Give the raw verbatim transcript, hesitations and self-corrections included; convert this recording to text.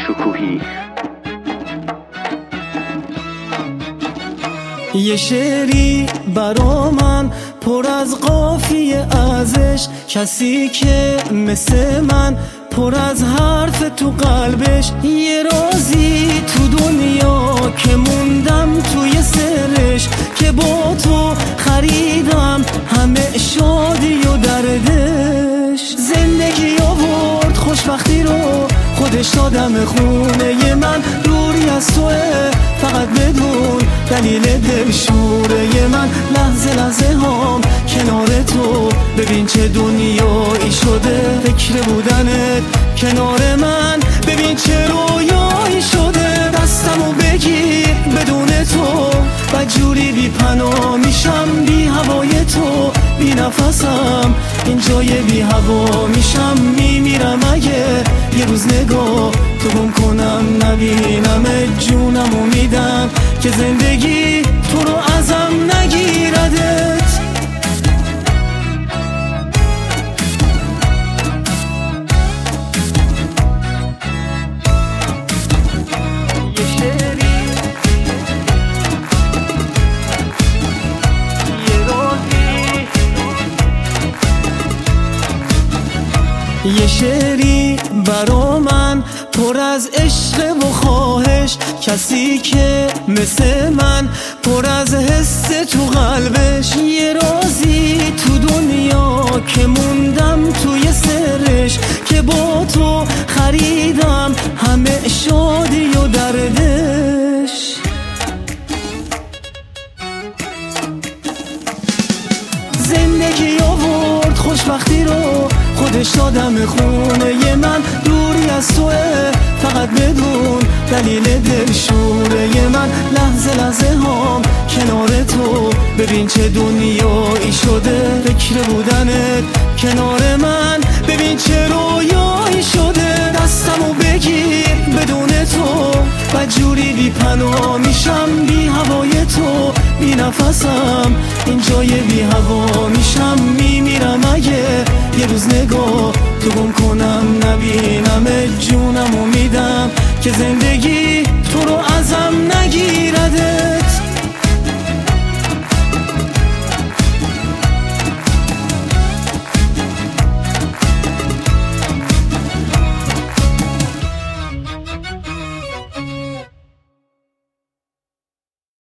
شکوهی. یه شعری برا من پر از قافیه ازش، کسی که مثل من پر از حرف تو قلبش. یه رازی تو دنیا که موندم توی سرش، که با تو خریدم همه شادی و دردش. زندگی آورد خوشبختی رو خودش دادم خونه من. دوری از توه فقط بدون دلیل دلشوره من. لحظه لحظه هام کنار تو، ببین چه دنیایی شده. فکر بودنت کنار من، ببین چه رویایی شده. دستمو بگیر بدون تو بدجوری بی پناه میشم. بی هوای تو بی نفسم این جای بی هوا میشم. میمیرم اگه یه روز نگاه تو گم کنم نبینم. جونمو میدم که زندگی تو رو ازم نگیردت. یه شعری برا من پر از عشق و خواهش، کسی که مثل من پر از حس تو قلبش. یه رازی تو دنیا که موندم توی سرش، که با تو خریدم همه شادی و دردش. زندگی آورد خوشبختی رو خودش دادم خونه من. دوری از توه فقط بدون دلیل دلشوره من. لحظه لحظه هام کنار تو، ببین چه دنیایی شده. فکر بودنت کنار من، ببین چه رویایی شده. دستمو بگیر بدون تو بدجوری بی پناه میشم. بی هوای تو بی نفسم این جای بی هوا میشم. میمیرم اگه یه روز نگاه تو گم کنم نبینم. جونمو میدم که زندگی تو رو ازم نگیرده.